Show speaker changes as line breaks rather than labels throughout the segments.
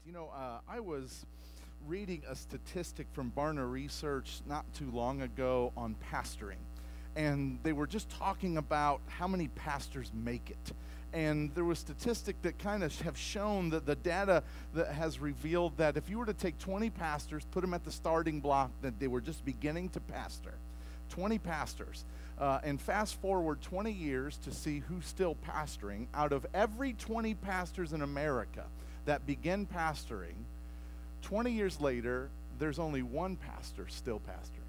I was reading a statistic from Barna Research not too long ago on pastoring, and they were just talking about how many pastors make it. And there was statistic that kind of have shown that the data that has revealed that if you were to take 20 pastors, put them at the starting block, that they were just beginning to pastor, 20 pastors, and fast forward 20 years to see who's still pastoring. Out of every 20 pastors in America that begin pastoring, 20 years later, there's only one pastor still pastoring.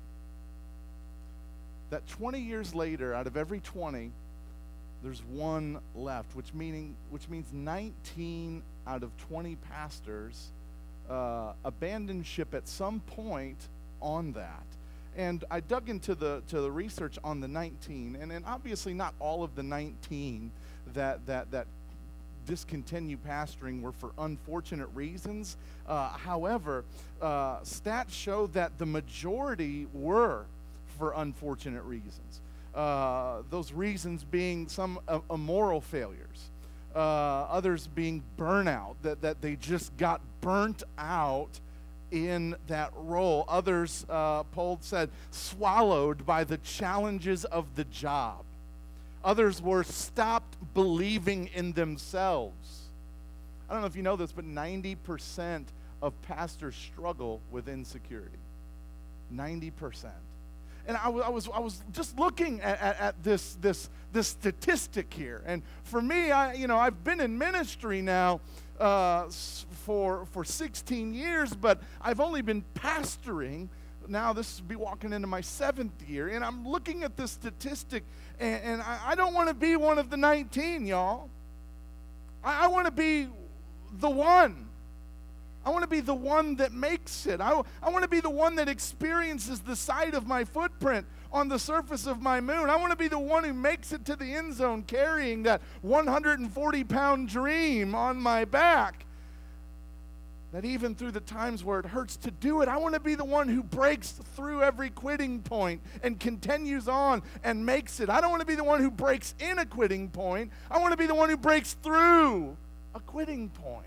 That 20 years later, out of every 20, there's one left, which means 19 out of 20 pastors abandon ship at some point on that. And I dug into the research on the 19, and obviously not all of the 19 that discontinue pastoring were for unfortunate reasons. However, stats show that the majority were for unfortunate reasons. Those reasons being some immoral failures, others being burnout, that they just got burnt out in that role. Others, Paul said, swallowed by the challenges of the job. Others were stopped believing in themselves. I don't know if you know this, but 90% of pastors struggle with insecurity. 90%. And I was just looking at this statistic here, and for me, I've been in ministry now for 16 years, but I've only been pastoring. Now this will be walking into my 7th year, and I'm looking at this statistic, and I don't want to be one of the 19, y'all. I want to be the one. I want to be the one that makes it. I want to be the one that experiences the sight of my footprint on the surface of my moon. I want to be the one who makes it to the end zone carrying that 140-pound dream on my back. That even through the times where it hurts to do it, I want to be the one who breaks through every quitting point and continues on and makes it. I don't want to be the one who breaks in a quitting point. I want to be the one who breaks through a quitting point.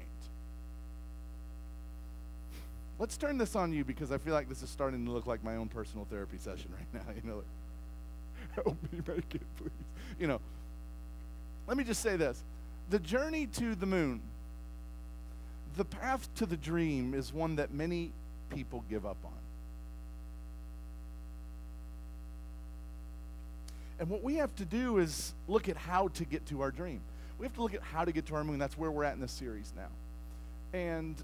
Let's turn this on you, because I feel like this is starting to look like my own personal therapy session right now. Help me make it, please. Let me just say this. The journey to the moon, the path to the dream, is one that many people give up on. And what we have to do is look at how to get to our dream. We have to look at how to get to our moon. That's where we're at in this series now. And,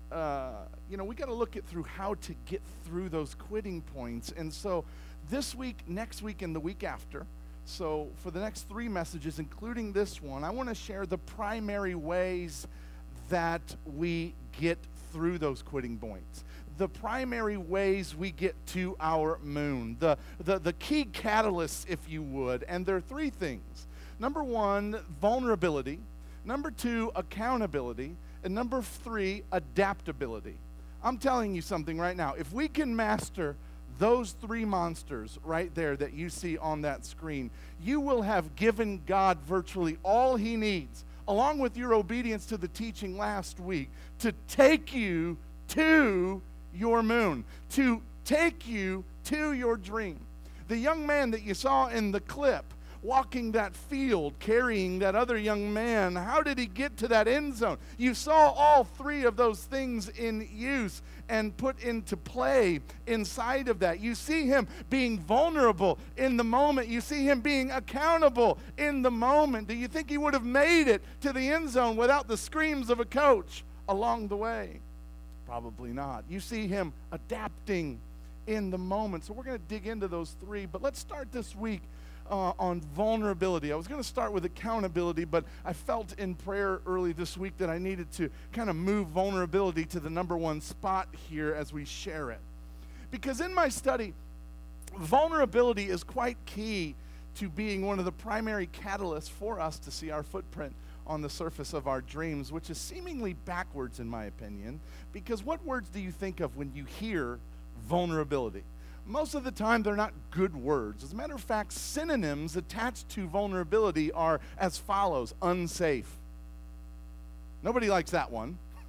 we got to look at through how to get through those quitting points. And so this week, next week, and the week after, so for the next 3 messages, including this one, I want to share the primary ways that we get through those quitting points. The primary ways we get to our moon. The key catalysts, if you would. And there are 3 things. Number 1, vulnerability. Number 2, accountability. And number 3, adaptability. I'm telling you something right now. If we can master those 3 monsters right there that you see on that screen, you will have given God virtually all he needs, along with your obedience to the teaching last week, to take you to your moon, to take you to your dream. The young man that you saw in the clip, walking that field, carrying that other young man, how did he get to that end zone? You saw all 3 of those things in use and put into play inside of that. You see him being vulnerable in the moment. You see him being accountable in the moment. Do you think he would have made it to the end zone without the screams of a coach along the way? Probably not. You see him adapting in the moment. So we're going to dig into those 3, but let's start this week on vulnerability. I was going to start with accountability, but I felt in prayer early this week that I needed to kind of move vulnerability to the number 1 spot here as we share it. Because in my study, vulnerability is quite key to being one of the primary catalysts for us to see our footprint on the surface of our dreams, which is seemingly backwards in my opinion, because what words do you think of when you hear vulnerability? Most of the time, they're not good words. As a matter of fact, synonyms attached to vulnerability are as follows: unsafe. Nobody likes that one.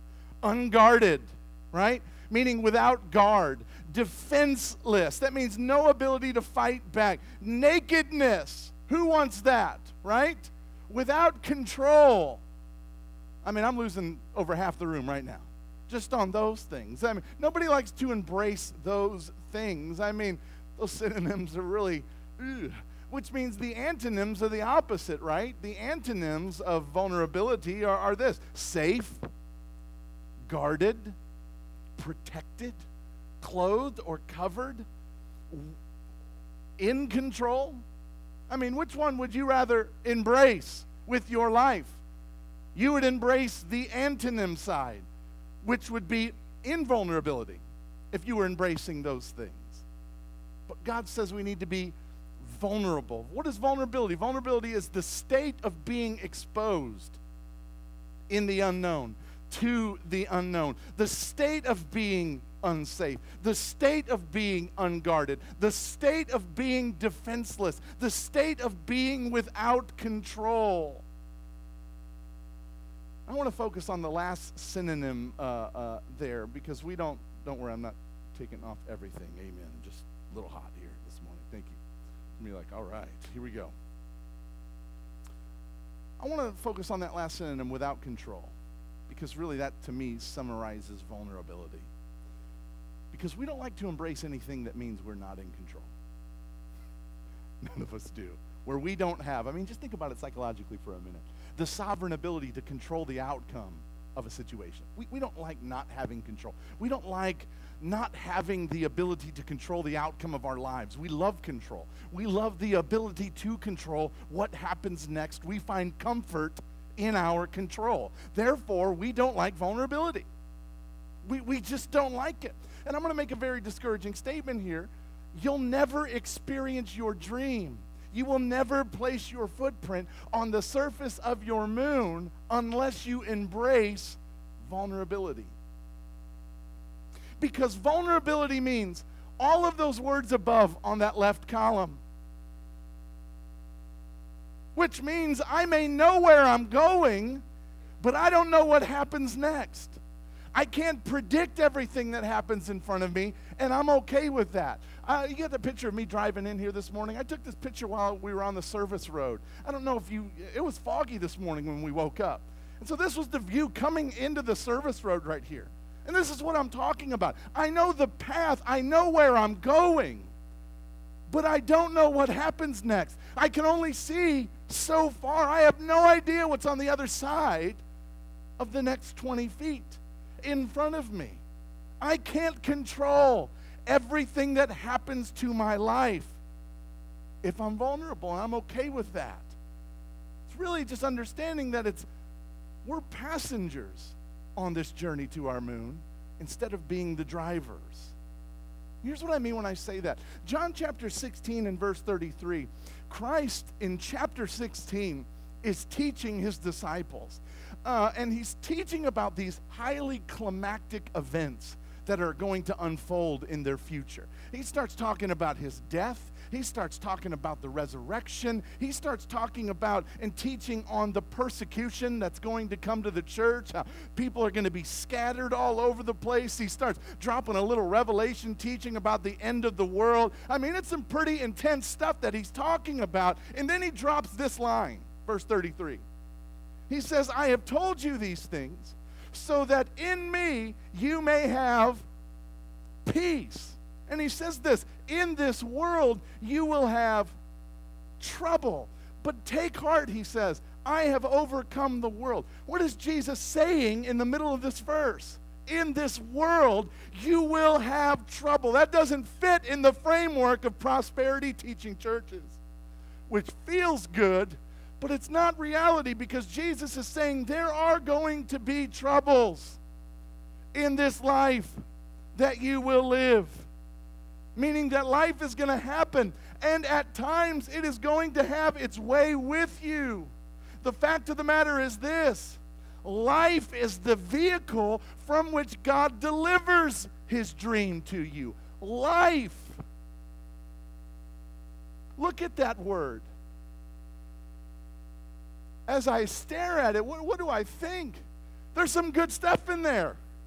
unguarded, right? Meaning without guard. Defenseless. That means no ability to fight back. Nakedness. Who wants that, right? Without control. I mean, I'm losing over half the room right now just on those things. I mean, nobody likes to embrace those things. I mean, those synonyms are really, which means the antonyms are the opposite, right? The antonyms of vulnerability are this: safe, guarded, protected, clothed or covered, in control. I mean, which one would you rather embrace with your life? You would embrace the antonym side, which would be invulnerability, if you were embracing those things. But God says we need to be vulnerable. What is vulnerability? Vulnerability is the state of being exposed in the unknown, to the unknown, the state of being unsafe, the state of being unguarded, the state of being defenseless, the state of being without control. I want to focus on the last synonym there, because we don't worry, I'm not taking off everything. Amen. Just a little hot here this morning. Thank you. You're like, all right, here we go. I want to focus on that last synonym, without control, because really that to me summarizes vulnerability. Because we don't like to embrace anything that means we're not in control. None of us do. Where we don't have, I mean, just think about it psychologically for a minute. The sovereign ability to control the outcome of a situation. We don't like not having control. We don't like not having the ability to control the outcome of our lives. We love control. We love the ability to control what happens next. We find comfort in our control. Therefore, we don't like vulnerability. We just don't like it. And I'm going to make a very discouraging statement here. You'll never experience your dream. You will never place your footprint on the surface of your moon unless you embrace vulnerability. Because vulnerability means all of those words above on that left column. Which means I may know where I'm going, but I don't know what happens next. I can't predict everything that happens in front of me, and I'm okay with that. You get the picture of me driving in here this morning. I took this picture while we were on the service road. I don't know if it was foggy this morning when we woke up. And so this was the view coming into the service road right here. And this is what I'm talking about. I know the path. I know where I'm going, but I don't know what happens next. I can only see so far. I have no idea what's on the other side of the next 20 feet in front of me. I can't control everything that happens to my life. If I'm vulnerable, I'm okay with that. It's really just understanding that we're passengers on this journey to our moon instead of being the drivers. Here's what I mean when I say that. John chapter 16 and verse 33, Christ in chapter 16 is teaching his disciples. And he's teaching about these highly climactic events that are going to unfold in their future. He starts talking about his death. He starts talking about the resurrection. He starts talking about and teaching on the persecution that's going to come to the church. How people are going to be scattered all over the place. He starts dropping a little revelation teaching about the end of the world. I mean, it's some pretty intense stuff that he's talking about. And then he drops this line, verse 33. He says, I have told you these things so that in me you may have peace. And he says this, in this world you will have trouble. But take heart, he says, I have overcome the world. What is Jesus saying in the middle of this verse? In this world you will have trouble. That doesn't fit in the framework of prosperity teaching churches, which feels good, but it's not reality, because Jesus is saying there are going to be troubles in this life that you will live. Meaning that life is going to happen, and at times it is going to have its way with you. The fact of the matter is this: life is the vehicle from which God delivers his dream to you. Life. Look at that word. As I stare at it, what do I think? There's some good stuff in there.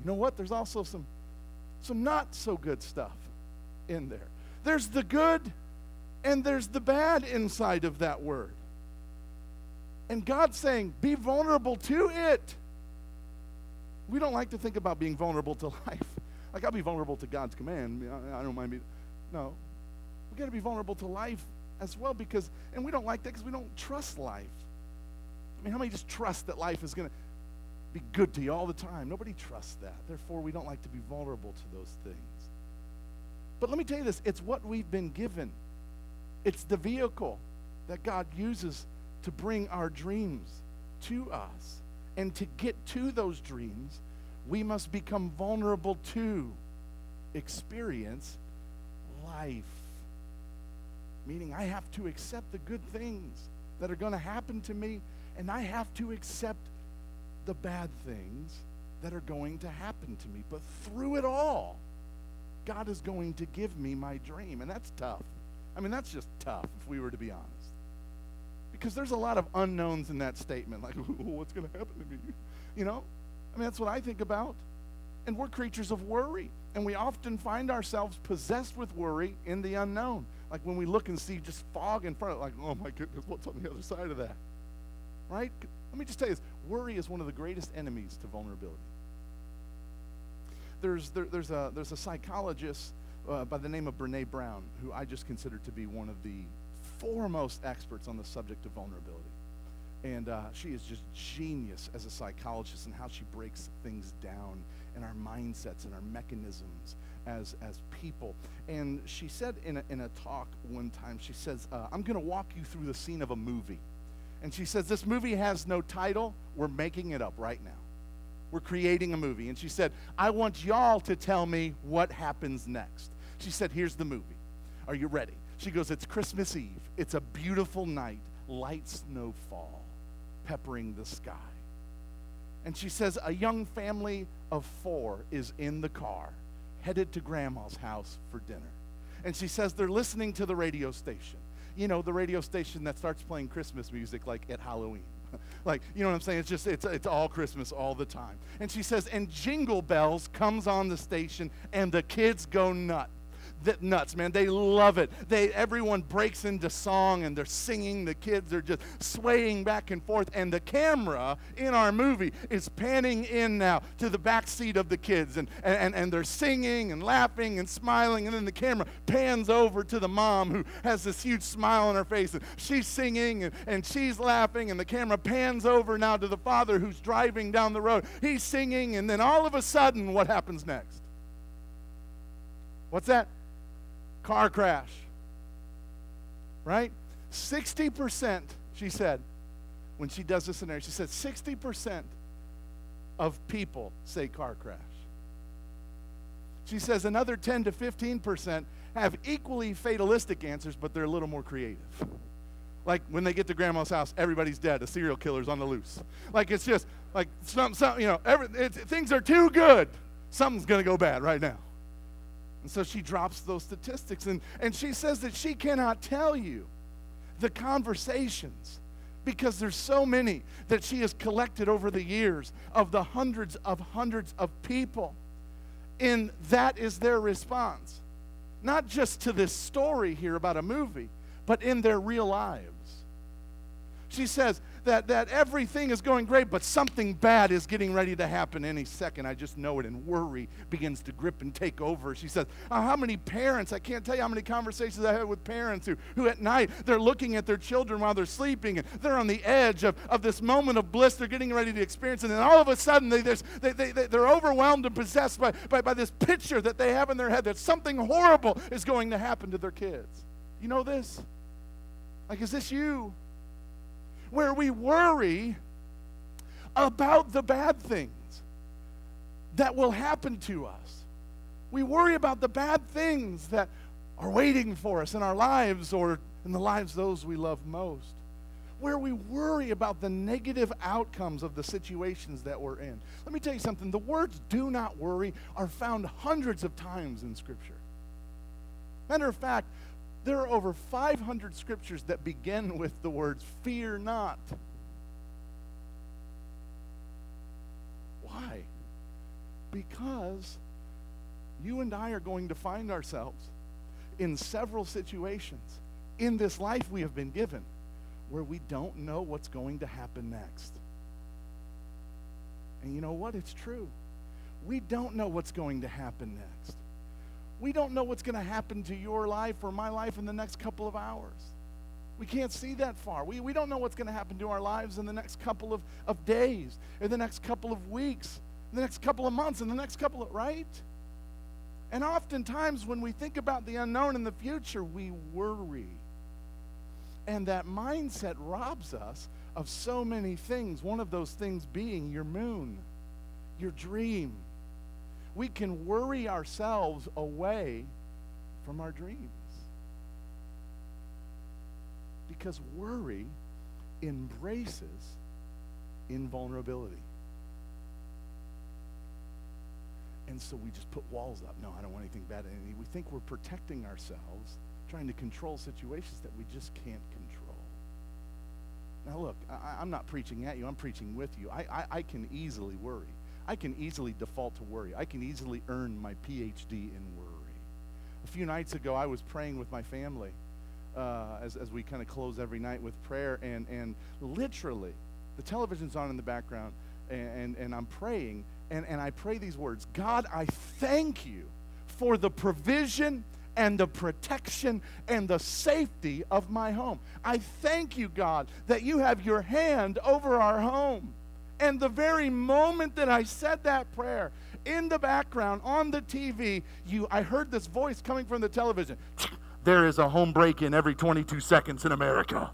You know what? There's also some not so good stuff in there. There's the good and there's the bad inside of that word. And God's saying, be vulnerable to it. We don't like to think about being vulnerable to life. Like, I'll be vulnerable to God's command. I don't mind being. No. We got to be vulnerable to life as well and we don't like that because we don't trust life. I mean, how many just trust that life is going to be good to you all the time? Nobody trusts that. Therefore, we don't like to be vulnerable to those things. But let me tell you this, it's what we've been given. It's the vehicle that God uses to bring our dreams to us. And to get to those dreams, we must become vulnerable to experience life. Meaning I have to accept the good things that are going to happen to me, and I have to accept the bad things that are going to happen to me. But through it all, God is going to give me my dream. And that's tough. I mean, that's just tough if we were to be honest. Because there's a lot of unknowns in that statement. Like, what's going to happen to me? You know? I mean, that's what I think about. And we're creatures of worry. And we often find ourselves possessed with worry in the unknown. Like when we look and see just fog in front of it, like, oh my goodness, what's on the other side of that? Right? Let me just tell you this. Worry is one of the greatest enemies to vulnerability. There's a psychologist by the name of Brené Brown, who I just consider to be one of the foremost experts on the subject of vulnerability. And she is just genius as a psychologist in how she breaks things down in our mindsets and our mechanisms as people. And she said in a talk one time, she says, I'm going to walk you through the scene of a movie. And she says, this movie has no title. We're making it up right now. We're creating a movie. And she said, I want y'all to tell me what happens next. She said, here's the movie. Are you ready? She goes, it's Christmas Eve. It's a beautiful night. Light snow fall, peppering the sky. And she says, a young family of 4 is in the car, headed to Grandma's house for dinner. And she says they're listening to the radio station. You know, the radio station that starts playing Christmas music like at Halloween. Like, you know what I'm saying? It's all Christmas all the time. And she says, and Jingle Bells comes on the station, and the kids go nuts. Nuts, man. They love it. Everyone breaks into song, and they're singing. The kids are just swaying back and forth. And the camera in our movie is panning in now to the back seat of the kids. And they're singing and laughing and smiling. And then the camera pans over to the mom who has this huge smile on her face. And she's singing and she's laughing. And the camera pans over now to the father who's driving down the road. He's singing. And then all of a sudden, what happens next? What's that? Car crash, right? 60%, she said, when she does this scenario, she said 60% of people say car crash. She says another 10 to 15% have equally fatalistic answers, but they're a little more creative. Like when they get to Grandma's house, everybody's dead. A serial killer's on the loose. Like it's just like some you know, things are too good. Something's going to go bad right now. And so she drops those statistics, and she says that she cannot tell you the conversations because there's so many that she has collected over the years of the hundreds of people. And that is their response. Not just to this story here about a movie, but in their real lives. She says that everything is going great, but something bad is getting ready to happen any second. I just know it, and worry begins to grip and take over. She says, how many parents, I can't tell you how many conversations I had with parents who at night, they're looking at their children while they're sleeping, and they're on the edge of this moment of bliss they're getting ready to experience, and then all of a sudden, they're overwhelmed and possessed by this picture that they have in their head that something horrible is going to happen to their kids. You know this? Like, is this you? Where we worry about the bad things that will happen to us. We worry about the bad things that are waiting for us in our lives or in the lives of those we love most. Where we worry about the negative outcomes of the situations that we're in. Let me tell you something. The words do not worry are found hundreds of times in Scripture. Matter of fact, there are over 500 scriptures that begin with the words, fear not. Why? Because you and I are going to find ourselves in several situations in this life we have been given where we don't know what's going to happen next. And you know what? It's true. We don't know what's going to happen next. We don't know what's going to happen to your life or my life in the next couple of hours. We can't see that far. We don't know what's going to happen to our lives in the next couple of days, or the next couple of weeks, in the next couple of months, in the next couple of, right? And oftentimes when we think about the unknown in the future, we worry. And that mindset robs us of so many things, one of those things being your moon, your dream. We can worry ourselves away from our dreams. Because worry embraces invulnerability. And so we just put walls up. No, I don't want anything bad. And we think we're protecting ourselves, trying to control situations that we just can't control. Now look, I'm not preaching at you. I'm preaching with you. I can easily worry. I can easily default to worry. I can easily earn my PhD in worry. A few nights ago, I was praying with my family as we kind of close every night with prayer. And literally, the television's on in the background, and I'm praying. And I pray these words: God, I thank you for the provision and the protection and the safety of my home. I thank you, God, that you have your hand over our home. And the very moment that I said that prayer, in the background, on the TV, I heard this voice coming from the television. There is a home break-in every 22 seconds in America.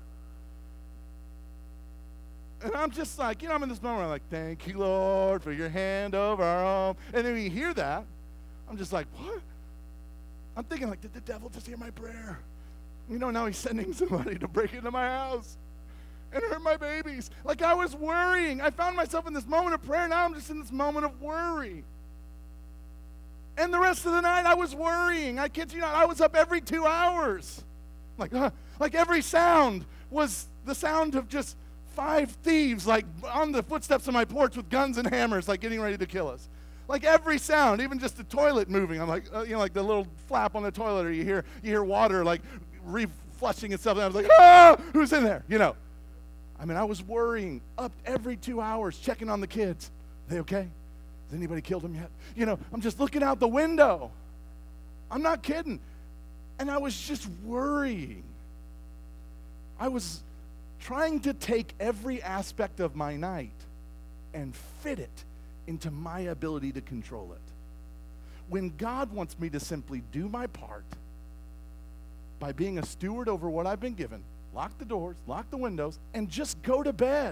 And I'm just like, I'm in this moment, I'm like, thank you, Lord, for your hand over our home. And then when you hear that, I'm just like, what? I'm thinking, like, did the devil just hear my prayer? Now he's sending somebody to break into my house and hurt my babies. Like, I was worrying. I found myself in this moment of prayer. Now I'm just in this moment of worry. And the rest of the night, I was worrying. I kid you not, I was up every 2 hours. Like every sound was the sound of just 5 thieves, like on the footsteps of my porch with guns and hammers, like getting ready to kill us. Like every sound, even just the toilet moving. I'm like, like the little flap on the toilet, or you hear water like reflushing itself. And I was like, who's in there? I was worrying up every 2 hours, checking on the kids. Are they okay? Has anybody killed them yet? I'm just looking out the window. I'm not kidding. And I was just worrying. I was trying to take every aspect of my night and fit it into my ability to control it. When God wants me to simply do my part by being a steward over what I've been given, lock the doors, lock the windows, and just go to bed.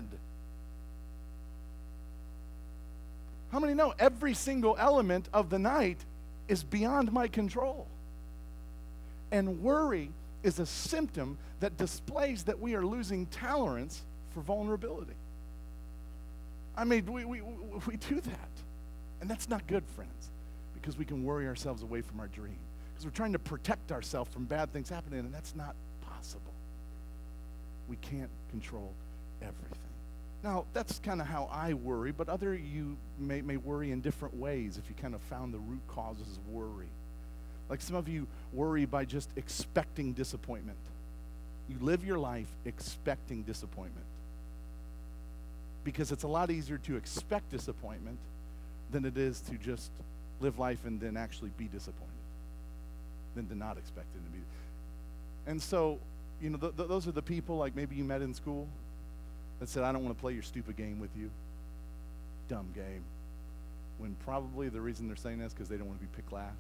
How many know every single element of the night is beyond my control? And worry is a symptom that displays that we are losing tolerance for vulnerability. We do that. And that's not good, friends, because we can worry ourselves away from our dream. Because we're trying to protect ourselves from bad things happening, and that's not possible. We can't control everything. Now, that's kind of how I worry, but other you may worry in different ways if you kind of found the root causes of worry. Like some of you worry by just expecting disappointment. You live your life expecting disappointment. Because it's a lot easier to expect disappointment than it is to just live life and then actually be disappointed, than to not expect it to be. And so, those are the people like maybe you met in school that said, I don't want to play your stupid game with you. Dumb game. When probably the reason they're saying that is because they don't want to be picked last.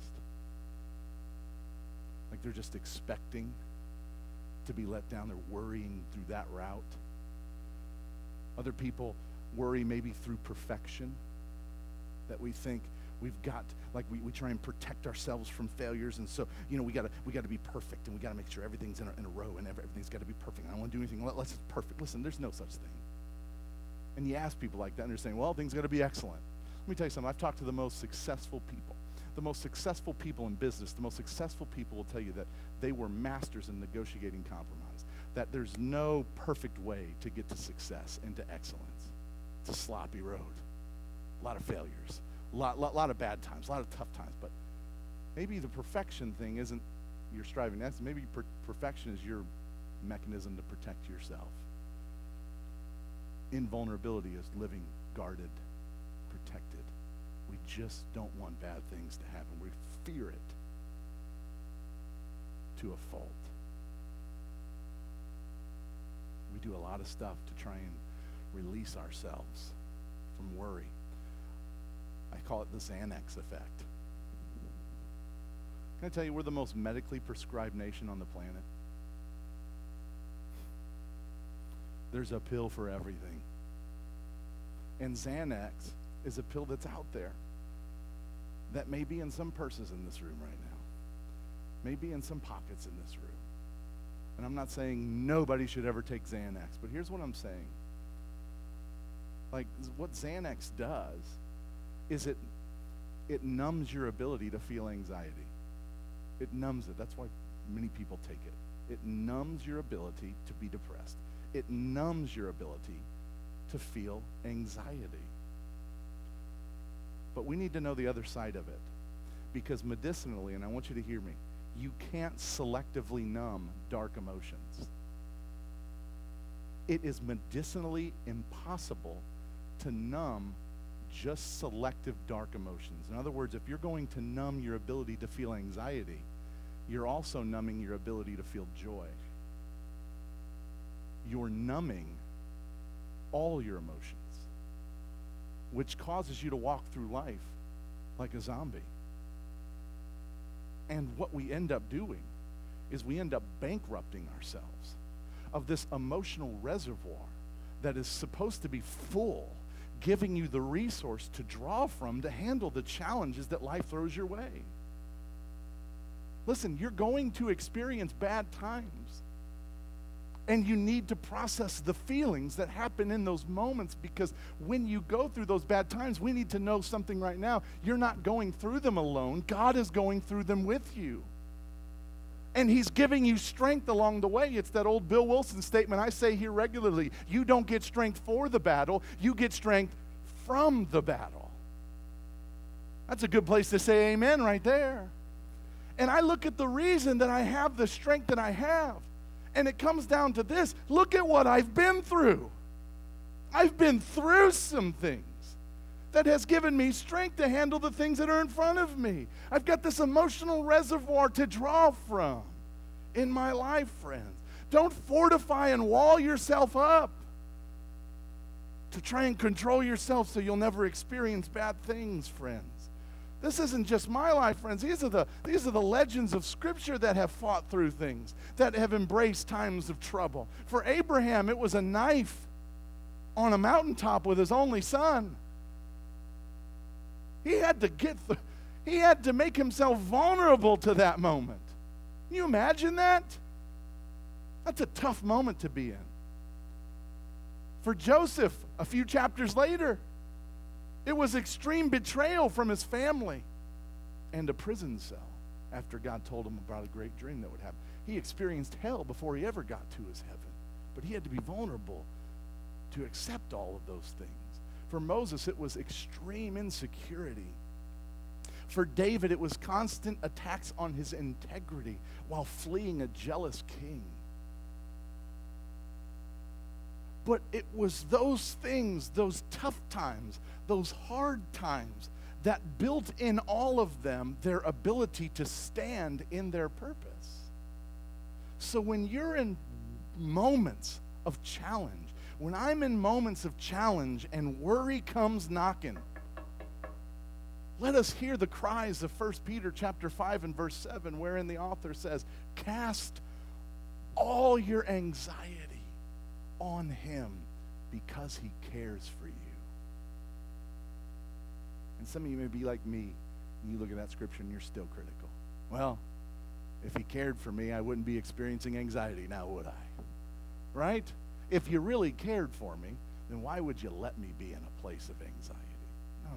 Like they're just expecting to be let down. They're worrying through that route. Other people worry maybe through perfection, that we think we've got, like we try and protect ourselves from failures, and so we got to be perfect, and we got to make sure everything's in a row, and everything's got to be perfect. I don't want to do anything less than perfect. Listen, there's no such thing. And you ask people like that, and they're saying, well, things got to be excellent. Let me tell you something. I've talked to the most successful people. The most successful people in business, the most successful people will tell you that they were masters in negotiating compromise, that there's no perfect way to get to success and to excellence. It's a sloppy road. A lot of failures, lot of bad times, a lot of tough times, but maybe the perfection thing isn't you're striving. That's maybe perfection is your mechanism to protect yourself. Invulnerability is living guarded, protected. We just don't want bad things to happen. We fear it to a fault. We do a lot of stuff to try and release ourselves from worry. I call it the Xanax effect. Can I tell you, we're the most medically prescribed nation on the planet? There's a pill for everything. And Xanax is a pill that's out there that may be in some purses in this room right now, may be in some pockets in this room. And I'm not saying nobody should ever take Xanax, but here's what I'm saying. Like, what Xanax does is it numbs your ability to feel anxiety. It numbs it. That's why many people take it. It numbs your ability to be depressed. It numbs your ability to feel anxiety. But we need to know the other side of it. Because medicinally, and I want you to hear me, you can't selectively numb dark emotions. It is medicinally impossible to numb just selective dark emotions. In other words, if you're going to numb your ability to feel anxiety, you're also numbing your ability to feel joy. You're numbing all your emotions, which causes you to walk through life like a zombie. And what we end up doing is we end up bankrupting ourselves of this emotional reservoir that is supposed to be full, giving you the resource to draw from to handle the challenges that life throws your way. Listen, you're going to experience bad times. And you need to process the feelings that happen in those moments, because when you go through those bad times, we need to know something right now. You're not going through them alone. God is going through them with you. And he's giving you strength along the way. It's that old Bill Wilson statement I say here regularly. You don't get strength for the battle. You get strength from the battle. That's a good place to say amen right there. And I look at the reason that I have the strength that I have. And it comes down to this. Look at what I've been through. I've been through some things that has given me strength to handle the things that are in front of me. I've got this emotional reservoir to draw from in my life, friends. Don't fortify and wall yourself up to try and control yourself so you'll never experience bad things, friends. This isn't just my life, friends. These are the legends of Scripture that have fought through things, that have embraced times of trouble. For Abraham, it was a knife on a mountaintop with his only son. He had to make himself vulnerable to that moment. Can you imagine that? That's a tough moment to be in. For Joseph, a few chapters later, it was extreme betrayal from his family and a prison cell after God told him about a great dream that would happen. He experienced hell before he ever got to his heaven, but he had to be vulnerable to accept all of those things. For Moses, it was extreme insecurity. For David, it was constant attacks on his integrity while fleeing a jealous king. But it was those things, those tough times, those hard times, that built in all of them their ability to stand in their purpose. So when you're in moments of challenge, when I'm in moments of challenge and worry comes knocking, let us hear the cries of 1 Peter chapter 5 and verse 7, wherein the author says, cast all your anxiety on him because he cares for you. And some of you may be like me, and you look at that scripture and you're still critical. Well, if he cared for me, I wouldn't be experiencing anxiety now, would I? Right? If you really cared for me, then why would you let me be in a place of anxiety? No.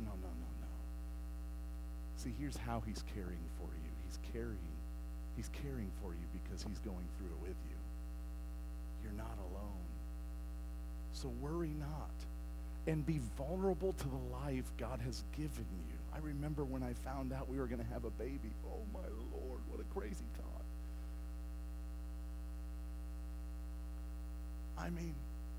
See, here's how he's caring for you. He's caring for you because he's going through it with you. You're not alone. So worry not. and be vulnerable to the life God has given you. I remember when I found out we were going to have a baby. Oh, my Lord, what a crazy thought. I mean,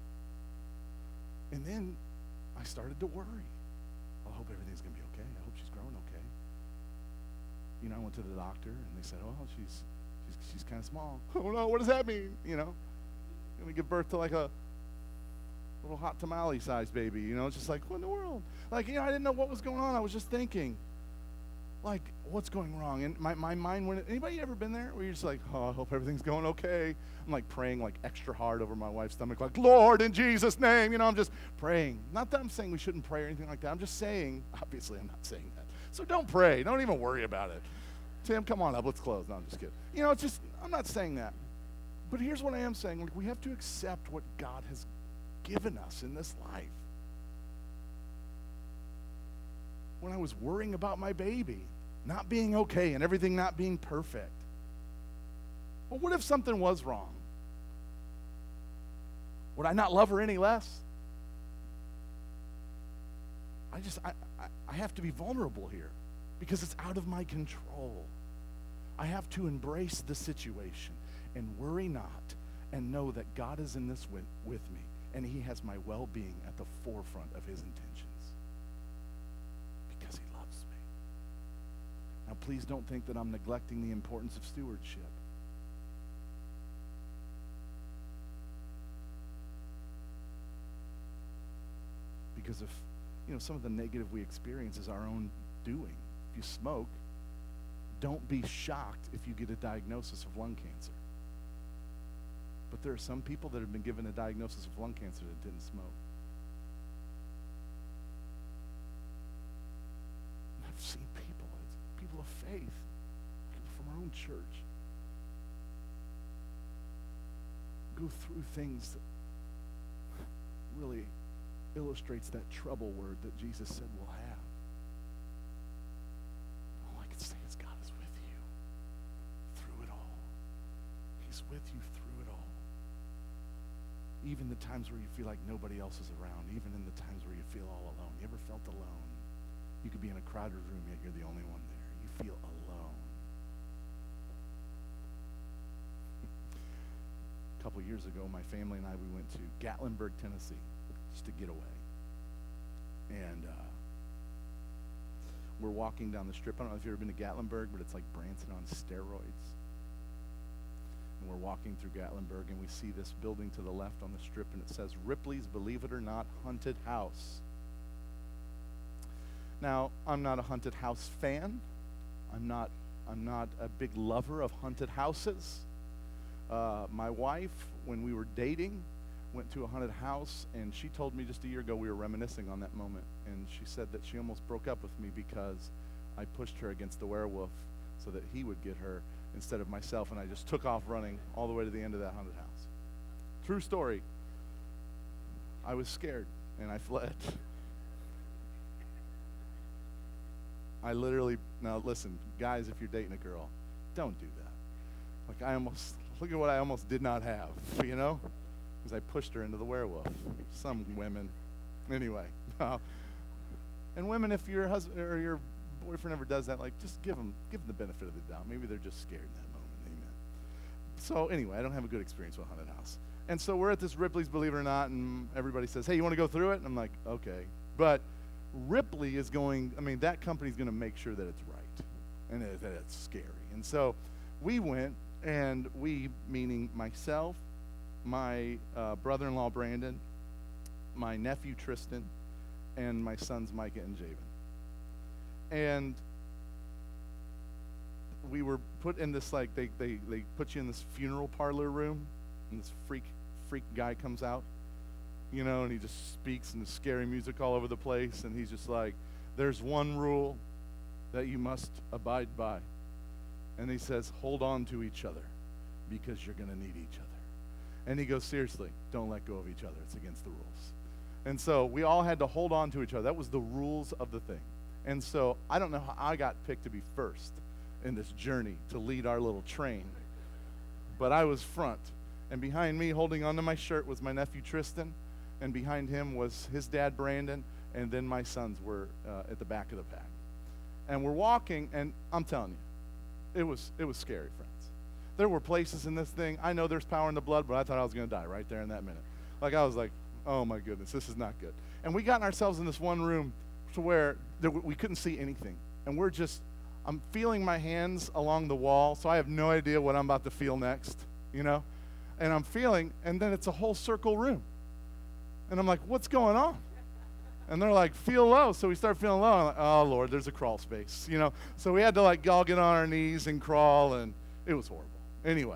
and then I started to worry. I hope everything's going to be okay. I hope she's growing okay. You know, I went to the doctor, and they said, oh, she's kind of small. Oh, no, what does that mean? You know, going to give birth to like a little hot tamale-sized baby. You know, it's just like, what in the world? Like, you know, I didn't know what was going on. I was just thinking, like, what's going wrong? And my mind went, anybody ever been there where you're just like, oh, I hope everything's going okay? I'm like praying like extra hard over my wife's stomach, like, Lord, in Jesus' name. You know, I'm just praying. Not that I'm saying we shouldn't pray or anything like that. I'm just saying, obviously I'm not saying that. So don't pray. Don't even worry about it. Tim, come on up. Let's close. No, I'm just kidding. You know, it's just, I'm not saying that. But here's what I am saying. Like, we have to accept what God has given us in this life. When I was worrying about my baby not being okay and everything not being perfect, well, what if something was wrong? Would I not love her any less? I have to be vulnerable here because it's out of my control. I have to embrace the situation and worry not and know that God is in this with me, and he has my well-being at the forefront of his intentions because he loves me. Now, please don't think that I'm neglecting the importance of stewardship. Because of, you know, some of the negative we experience is our own doing. If you smoke, don't be shocked if you get a diagnosis of lung cancer. But there are some people that have been given a diagnosis of lung cancer that didn't smoke. And I've seen people of faith, people from our own church, go through things that really illustrates that trouble word that Jesus said we'll have. All I can say is God is with you through it all. He's with you through it all. Even the times where you feel like nobody else is around, even in the times where you feel all alone. You ever felt alone? You could be in a crowded room, yet you're the only one there. You feel alone. A couple years ago, my family and I, we went to Gatlinburg, Tennessee, just to get away. And we're walking down the strip. I don't know if you've ever been to Gatlinburg, but it's like Branson on steroids. And we're walking through Gatlinburg, and we see this building to the left on the strip, and it says, Ripley's, believe it or not, Haunted House. Now, I'm not a haunted house fan. I'm not a big lover of haunted houses. My wife, when we were dating, went to a haunted house, and she told me just a year ago, we were reminiscing on that moment, and she said that she almost broke up with me because I pushed her against the werewolf so that he would get her instead of myself, and I just took off running all the way to the end of that haunted house. True story. I was scared, and I fled. I literally, now listen, guys, if you're dating a girl, don't do that. Like, look at what I almost did not have, you know? Because I pushed her into the werewolf. Some women. Anyway. And women, if your husband or your boyfriend ever does that, like, just give them the benefit of the doubt. Maybe they're just scared in that moment. Amen. So anyway, I don't have a good experience with a haunted house. And so we're at this Ripley's, believe it or not, and everybody says, hey, you want to go through it? And I'm like, okay. But Ripley is going, I mean, that company's going to make sure that it's right and that it's scary. And so we went, and we, meaning myself, my brother-in-law, Brandon, my nephew, Tristan, and my sons, Micah and Javen. And we were put in this, like, they put you in this funeral parlor room, and this freak guy comes out, you know, and he just speaks, and there's scary music all over the place, and he's just like, there's one rule that you must abide by. And he says, hold on to each other, because you're going to need each other. And he goes, seriously, don't let go of each other. It's against the rules. And so we all had to hold on to each other. That was the rules of the thing. And so I don't know how I got picked to be first in this journey to lead our little train. But I was front. And behind me, holding onto my shirt, was my nephew Tristan. and behind him was his dad, Brandon, and then my sons were at the back of the pack. And we're walking, and I'm telling you, it was scary, friends. There were places in this thing, I know there's power in the blood, but I thought I was going to die right there in that minute. Like, I was like, oh my goodness, this is not good. And we got ourselves in this one room to where we couldn't see anything. And I'm feeling my hands along the wall, so I have no idea what I'm about to feel next, you know? And I'm feeling, and then it's a whole circle room. And I'm like, what's going on? And they're like, feel low. So we start feeling low. I'm like, oh, Lord, there's a crawl space, you know? So we had to like all get on our knees and crawl, and it was horrible. Anyway,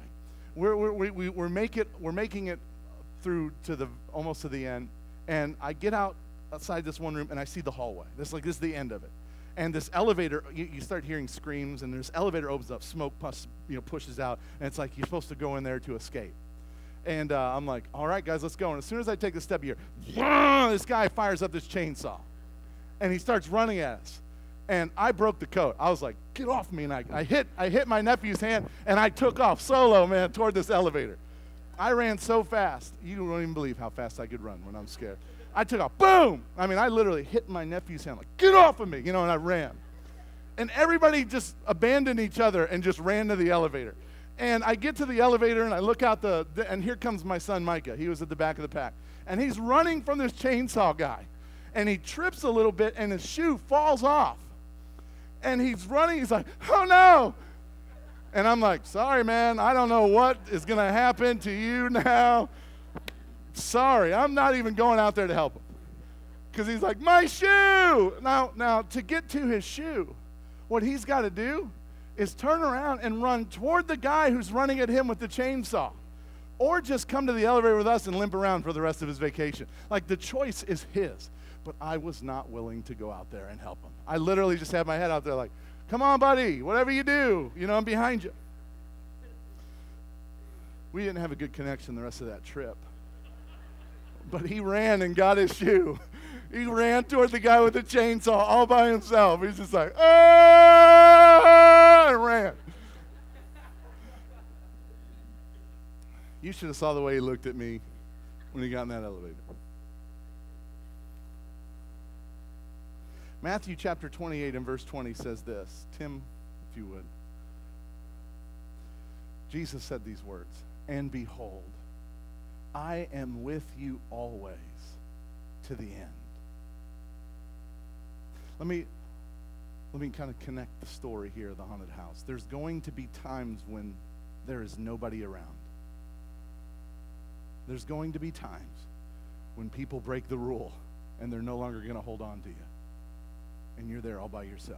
we're making it through to almost to the end, and I get outside this one room, and I see the hallway. This is the end of it. And this elevator, you start hearing screams, and this elevator opens up, smoke pushes out, and it's like you're supposed to go in there to escape. And I'm like, all right, guys, let's go. And as soon as I take the step here, this guy fires up this chainsaw, and he starts running at us. And I broke the code. I was like, get off me. And I hit my nephew's hand, and I took off solo, man, toward this elevator. I ran so fast. You don't even believe how fast I could run when I'm scared. I took off, boom! I mean, I literally hit my nephew's hand, like, get off of me, you know, and I ran. And everybody just abandoned each other and just ran to the elevator. And I get to the elevator, and I look out and here comes my son, Micah. He was at the back of the pack. And he's running from this chainsaw guy. And he trips a little bit, and his shoe falls off. And he's running, he's like, oh no! And I'm like, sorry, man, I don't know what is going to happen to you now. Sorry, I'm not even going out there to help him. Because he's like, my shoe! Now, to get to his shoe, what he's got to do is turn around and run toward the guy who's running at him with the chainsaw. Or just come to the elevator with us and limp around for the rest of his vacation. Like, the choice is his. But I was not willing to go out there and help him. I literally just had my head out there like, come on, buddy, whatever you do, you know, I'm behind you. We didn't have a good connection the rest of that trip. But he ran and got his shoe. He ran toward the guy with the chainsaw all by himself. He's just like, ah, and ran. You should have saw the way he looked at me when he got in that elevator. Matthew chapter 28 and verse 20 says this. Tim, if you would. Jesus said these words, and behold, I am with you always to the end. Let me kind of connect the story here of the haunted house. There's going to be times when there is nobody around. There's going to be times when people break the rule and they're no longer going to hold on to you. And you're there all by yourself.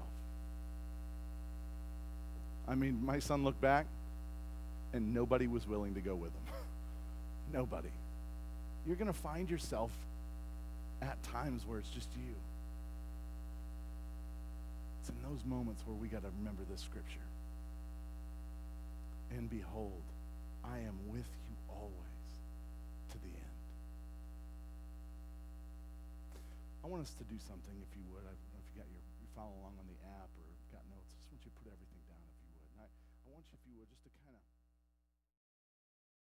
I mean, my son looked back and nobody was willing to go with him. Nobody. You're going to find yourself at times where it's just you. It's in those moments where we got to remember this scripture. And behold, I am with you always to the end. I want us to do something, if you would. I don't know if you follow along on the app or got notes. I just want you to put everything down, if you would. And I want you, if you would, just to kind of